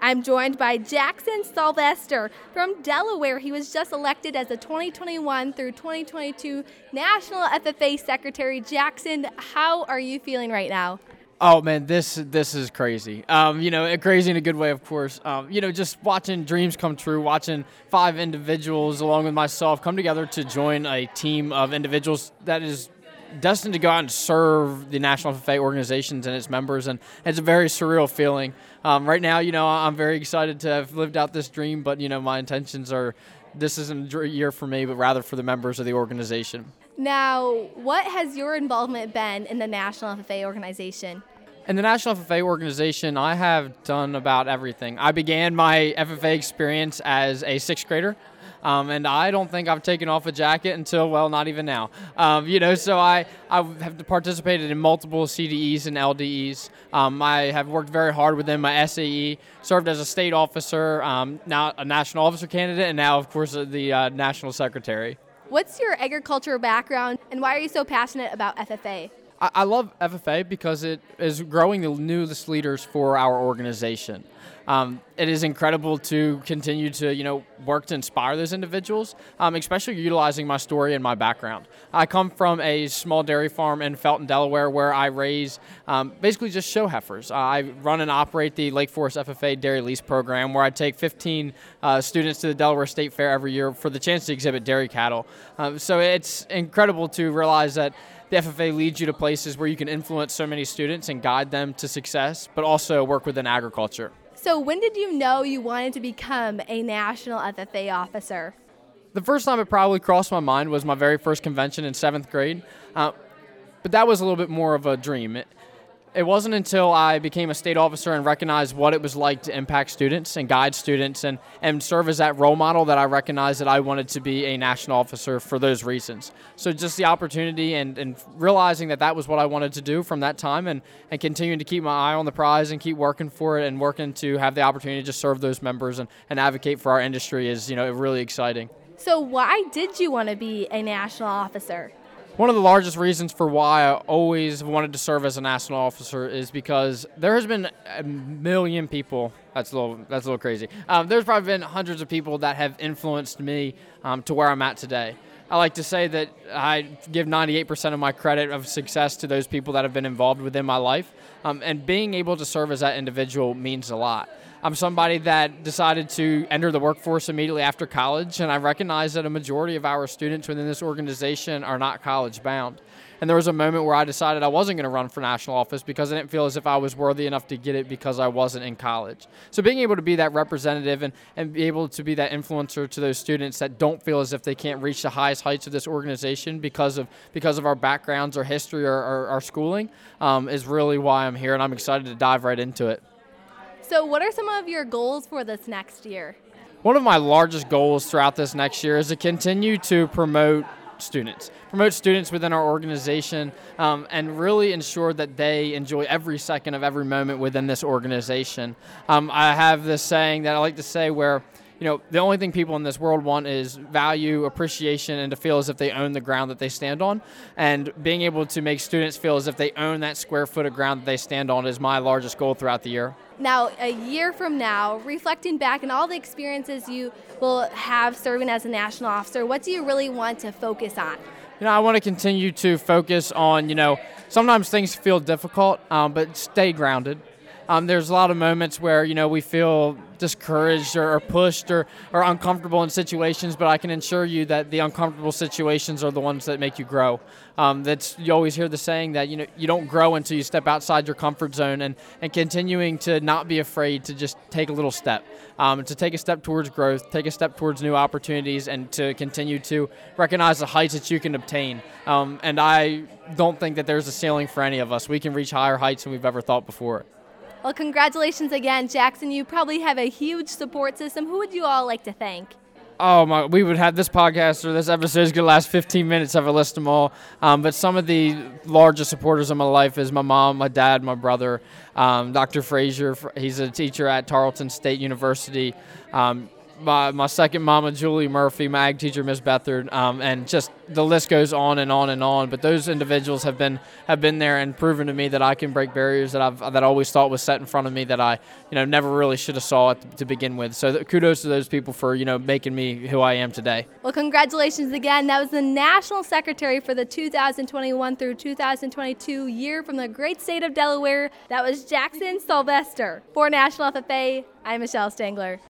I'm joined by Jackson Sylvester from Delaware. He was just elected as the 2021 through 2022 National FFA Secretary. Jackson, how are you feeling right now? Oh man, this is crazy. Crazy in a good way, of course. Just watching dreams come true, watching 5 individuals along with myself come together to join a team of individuals that is destined to go out and serve the National FFA organizations and its members, and it's a very surreal feeling. Right now, I'm very excited to have lived out this dream, but my intentions are this isn't a year for me, but rather for the members of the organization. Now, what has your involvement been in the National FFA organization? In the National FFA organization, I have done about everything. I began my FFA experience as a 6th grader, and I don't think I've taken off a jacket until, well, not even now. So I have participated in multiple CDEs and LDEs. I have worked very hard within my SAE, served as a state officer, now a national officer candidate, and now, of course, the national secretary. What's your agriculture background, and why are you so passionate about FFA? I love FFA because it is growing the newest leaders for our organization. It is incredible to continue to, work to inspire those individuals, especially utilizing my story and my background. I come from a small dairy farm in Felton, Delaware, where I raise basically just show heifers. I run and operate the Lake Forest FFA Dairy Lease Program, where I take 15 students to the Delaware State Fair every year for the chance to exhibit dairy cattle. So it's incredible to realize that the FFA leads you to places where you can influence so many students and guide them to success, but also work within agriculture. So when did you know you wanted to become a national FFA officer? The first time it probably crossed my mind was my very first convention in 7th grade, but that was a little bit more of a dream. It wasn't until I became a state officer and recognized what it was like to impact students and guide students and serve as that role model that I recognized that I wanted to be a national officer for those reasons. So just the opportunity and realizing that was what I wanted to do from that time and continuing to keep my eye on the prize and keep working for it and working to have the opportunity to just serve those members and advocate for our industry is, really exciting. So why did you want to be a national officer? One of the largest reasons for why I always wanted to serve as a national officer is because there has been a million people. That's a little crazy. There's probably been hundreds of people that have influenced me to where I'm at today. I like to say that I give 98% of my credit of success to those people that have been involved within my life, and being able to serve as that individual means a lot. I'm somebody that decided to enter the workforce immediately after college, and I recognize that a majority of our students within this organization are not college bound. And there was a moment where I decided I wasn't going to run for national office because I didn't feel as if I was worthy enough to get it because I wasn't in college. So being able to be that representative and be able to be that influencer to those students that don't feel as if they can't reach the highest heights of this organization because of our backgrounds, our history, or our schooling is really why I'm here, and I'm excited to dive right into it. So what are some of your goals for this next year? One of my largest goals throughout this next year is to continue to promote students within our organization, and really ensure that they enjoy every second of every moment within this organization. I have this saying that I like to say where, the only thing people in this world want is value, appreciation, and to feel as if they own the ground that they stand on. And being able to make students feel as if they own that square foot of ground that they stand on is my largest goal throughout the year. Now, a year from now, reflecting back on all the experiences you will have serving as a national officer, what do you really want to focus on? I want to continue to focus on, sometimes things feel difficult, but stay grounded. There's a lot of moments where, we feel discouraged or pushed or uncomfortable in situations, but I can assure you that the uncomfortable situations are the ones that make you grow. You always hear the saying that, you don't grow until you step outside your comfort zone, and continuing to not be afraid to just take a little step, to take a step towards growth, take a step towards new opportunities, and to continue to recognize the heights that you can obtain. And I don't think that there's a ceiling for any of us. We can reach higher heights than we've ever thought before. Well, congratulations again, Jackson. You probably have a huge support system. Who would you all like to thank? We would have this podcast or this episode is going to last 15 minutes if I list them all. But some of the largest supporters of my life is my mom, my dad, my brother, Dr. Frazier. He's a teacher at Tarleton State University. my second mama, Julie Murphy, my ag teacher, Miss Bethard, and just the list goes on and on and on. But those individuals have been there and proven to me that I can break barriers that I always thought was set in front of me that I never really should have saw it to begin with. So kudos to those people for making me who I am today. Well, congratulations again. That was the National Secretary for the 2021 through 2022 year from the great state of Delaware. That was Jackson Sylvester. For National FFA, I'm Michelle Stangler.